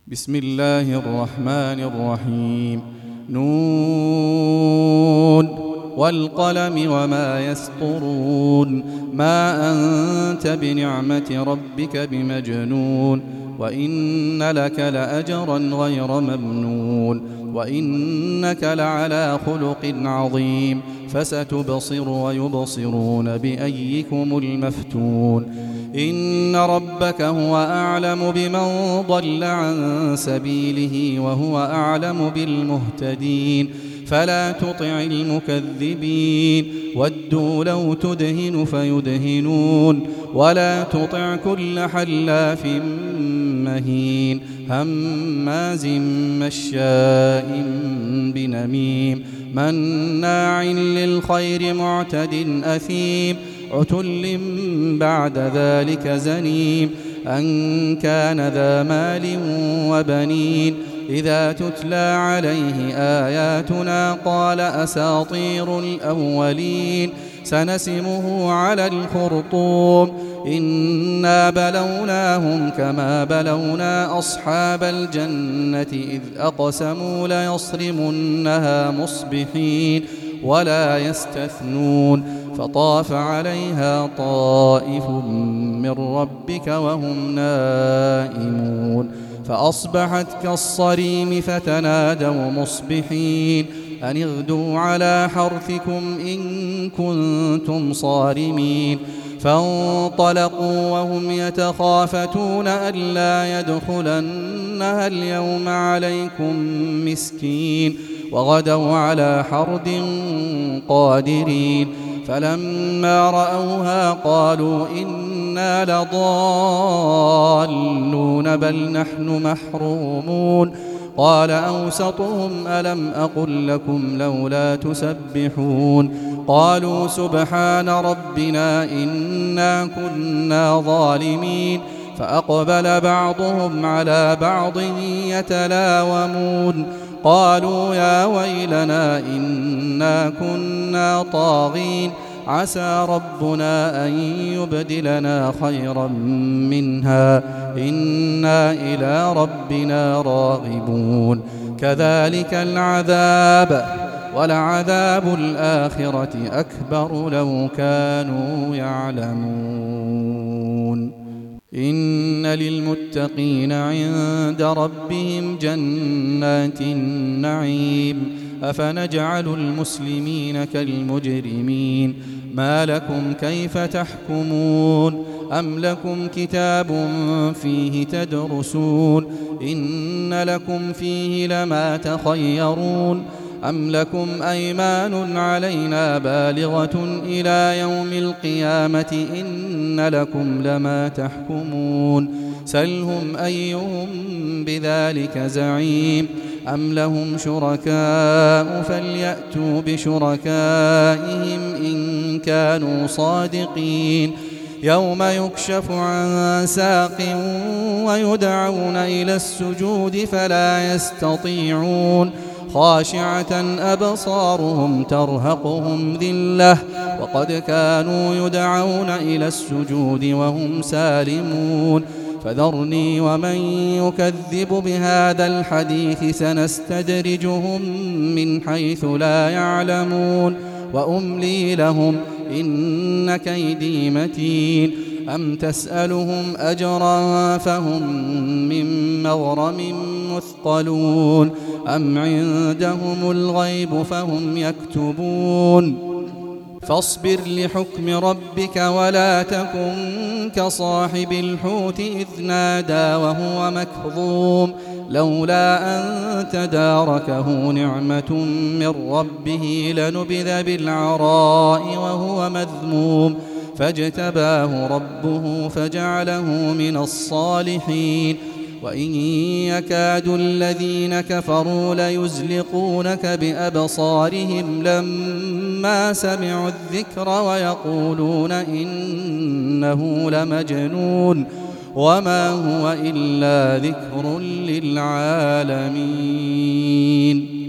بسم الله الرحمن الرحيم. نون والقلم وما يسطرون. ما أنت بنعمة ربك بمجنون، وإن لك لأجرا غير ممنون، وإنك لعلى خلق عظيم. فستبصر ويبصرون بأيكم المفتون. إن ربك هو أعلم بمن ضل عن سبيله وهو أعلم بالمهتدين. فلا تطع المكذبين، ودوا لو تدهن فيدهنون. ولا تطع كل حلاف مهين، هماز مشاء بنميم، مناع للخير معتد أثيم، عتل بعد ذلك زنيم، أن كان ذا مال وبنين. إذا تتلى عليه آياتنا قال أساطير الأولين. سنسمه على الخرطوم. إنا بلوناهم كما بلونا أصحاب الجنة إذ أقسموا ليصرمنها مصبحين ولا يستثنون. فطاف عليها طائف من ربك وهم نائمون، فأصبحت كالصريم. فتنادوا مصبحين أن اغدوا على حرثكم إن كنتم صارمين. فانطلقوا وهم يتخافتون ألا يدخلنها اليوم عليكم مسكين، وغدوا على حرد قادرين. فلما رأوها قالوا إنا لضالون بل نحن محرومون. قال أوسطهم ألم أقل لكم لولا تسبحون؟ قالوا سبحان ربنا إنا كنا ظالمين. فأقبل بعضهم على بعض يتلاومون. قالوا يا ويلنا إنا كنا طاغين، عسى ربنا أن يبدلنا خيرا منها إنا إلى ربنا راغبون. كذلك العذاب، ولعذاب الآخرة أكبر لو كانوا يعلمون. إن للمتقين عند ربهم جنات النعيم. أفنجعل المسلمين كالمجرمين؟ ما لكم كيف تحكمون؟ أم لكم كتاب فيه تدرسون؟ إن لكم فيه لما تخيرون. أم لكم أيمان علينا بالغة إلى يوم القيامة إن لكم لما تحكمون. سلهم أيهم بذلك زعيم. أم لهم شركاء فليأتوا بشركائهم إن كانوا صادقين. يوم يكشف عن ساق ويدعون إلى السجود فلا يستطيعون. خاشعة أبصارهم ترهقهم ذلة وقد كانوا يدعون إلى السجود وهم سالمون. فذرني ومن يكذب بهذا الحديث سنستدرجهم من حيث لا يعلمون وأملي لهم إن كيدي متين. أم تسألهم أجرا فهم من مغرم مثقلون، أم عندهم الغيب فهم يكتبون. فاصبر لحكم ربك ولا تكن كصاحب الحوت إذ نادى وهو مكظوم، لولا أن تداركه نعمة من ربه لنبذ بالعراء وهو مذموم. فاجتباه ربه فجعله من الصالحين. وإن يكاد الذين كفروا ليزلقونك بأبصارهم لما سمعوا الذكر ويقولون إنه لمجنون وما هو إلا ذكر للعالمين.